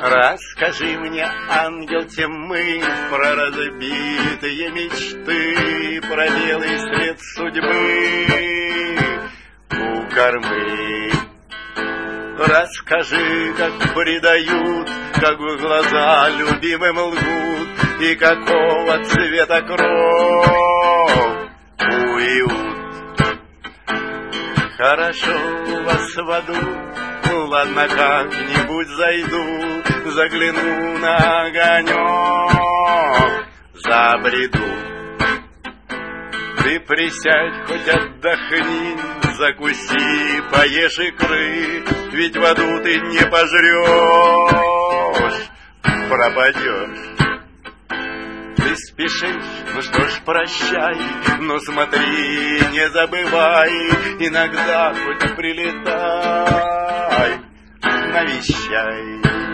Расскажи мне, ангел тьмы, про разбитые мечты, про белый след судьбы у кормы. Расскажи, как предают, как в глаза любимым лгут, и какого цвета кровь уют. Хорошо у вас в аду, ладно, как-нибудь зайду, загляну на огонек, забреду. Ты присядь, хоть отдохни, закуси, поешь икры, ведь в аду ты не пожрешь, пропадешь. Ты спешишь, ну что ж, прощай, но смотри, не забывай, иногда хоть прилетай, навещай.